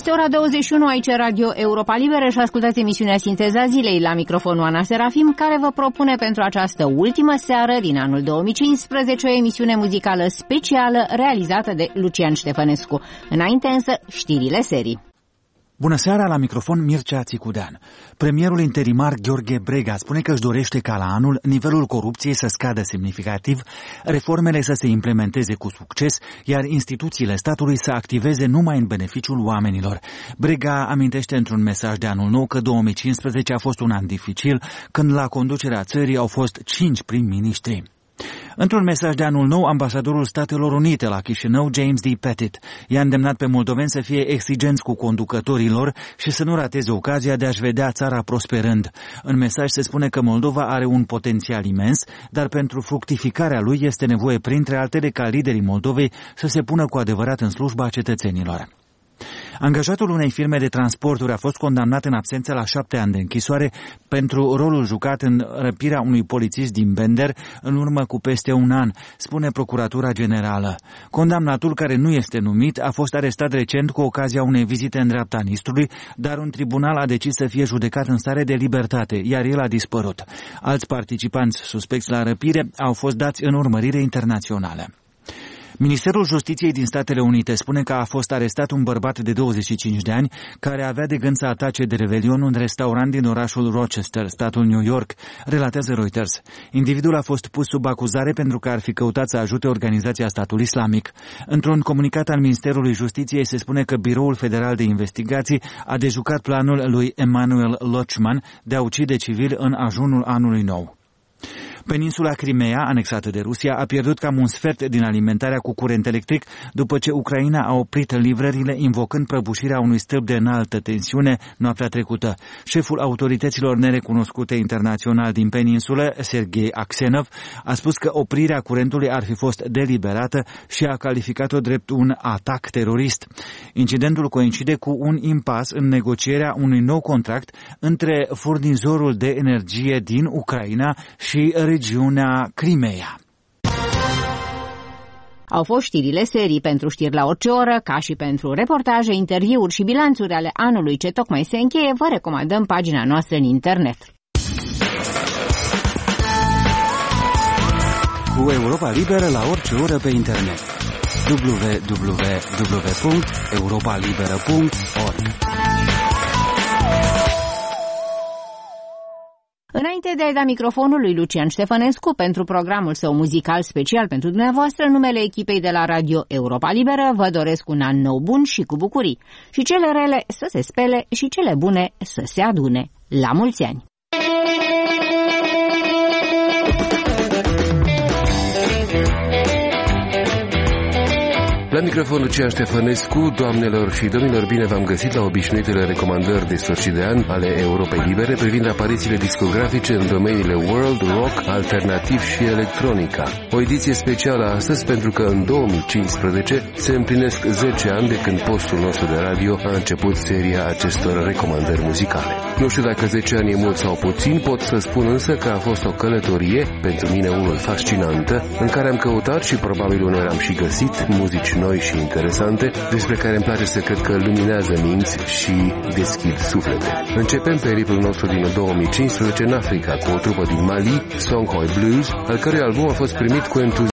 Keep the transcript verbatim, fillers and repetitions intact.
Este ora douăzeci și unu aici Radio Europa Liberă și ascultați emisiunea Sinteza Zilei. La microfonul Ana Serafim, care vă propune pentru această ultimă seară din anul două mii cincisprezece o emisiune muzicală specială realizată de Lucian Ștefănescu. Înainte însă, știrile serii. Bună seara, la microfon Mircea Țicudean. Premierul interimar Gheorghe Brega spune că își dorește ca la anul nivelul corupției să scadă semnificativ, reformele să se implementeze cu succes, iar instituțiile statului să activeze numai în beneficiul oamenilor. Brega amintește într-un mesaj de anul nou că două mii cincisprezece a fost un an dificil, când la conducerea țării au fost cinci prim-ministri. Într-un mesaj de anul nou, ambasadorul Statelor Unite la Chișinău, James D. Pettit, i-a îndemnat pe moldoveni să fie exigenți cu conducătorii lor și să nu rateze ocazia de a-și vedea țara prosperând. În mesaj se spune că Moldova are un potențial imens, dar pentru fructificarea lui este nevoie, printre altele, ca liderii Moldovei să se pună cu adevărat în slujba cetățenilor. Angajatul unei firme de transporturi a fost condamnat în absență la șapte ani de închisoare pentru rolul jucat în răpirea unui polițist din Bender în urmă cu peste un an, spune Procuratura Generală. Condamnatul, care nu este numit, a fost arestat recent cu ocazia unei vizite în dreapta Nistrului, dar un tribunal a decis să fie judecat în stare de libertate, iar el a dispărut. Alți participanți suspecți la răpire au fost dați în urmărire internațională. Ministerul Justiției din Statele Unite spune că a fost arestat un bărbat de douăzeci și cinci de ani care avea de gând să atace de revelion un restaurant din orașul Rochester, statul New York, relatează Reuters. Individul a fost pus sub acuzare pentru că ar fi căutat să ajute organizația statului islamic. Într-un comunicat al Ministerului Justiției se spune că Biroul Federal de Investigații a dejucat planul lui Emanuel Lochman de a ucide civili în ajunul anului nou. Peninsula Crimea, anexată de Rusia, a pierdut cam un sfert din alimentarea cu curent electric după ce Ucraina a oprit livrările invocând prăbușirea unui stâlp de înaltă tensiune noaptea trecută. Șeful autorităților nerecunoscute internațional din peninsulă, Sergei Aksenov, a spus că oprirea curentului ar fi fost deliberată și a calificat-o drept un atac terorist. Incidentul coincide cu un impas în negocierea unui nou contract între furnizorul de energie din Ucraina și regiunea Crimea. Au fost știrile serii. Pentru știri la orice oră, ca și pentru reportaje, interviuri și bilanțuri ale anului ce tocmai se încheie, vă recomandăm pagina noastră în internet. Cu Europa Liberă la orice oră pe internet. w w w punct europa liberă punct org. Înainte de a da microfonul lui Lucian Ștefănescu pentru programul său muzical special pentru dumneavoastră, numele echipei de la Radio Europa Liberă, vă doresc un an nou bun și cu bucurii. Și cele rele să se spele și cele bune să se adune. La mulți ani! La microfon Lucian Ștefănescu, doamnelor și domnilor, bine v-am găsit la obișnuitele recomandări de sfârșit de an ale Europei Libere privind aparițiile discografice în domeniile world, rock, alternativ și electronica. O ediție specială astăzi pentru că în două mii cincisprezece se împlinesc zece ani de când postul nostru de radio a început seria acestor recomandări muzicale. Nu știu dacă zece ani e mult sau puțin, pot să spun însă că a fost o călătorie, pentru mine unul fascinantă, în care am căutat și probabil uneori am și găsit muzici noi și interesante, despre care îmi place să cred că luminează minți și deschid suflete. Începem periplul nostru din două mii cincisprezece în Africa cu o trupă din Mali, Songhai Blues, al cărui album a fost primit cu entuziasm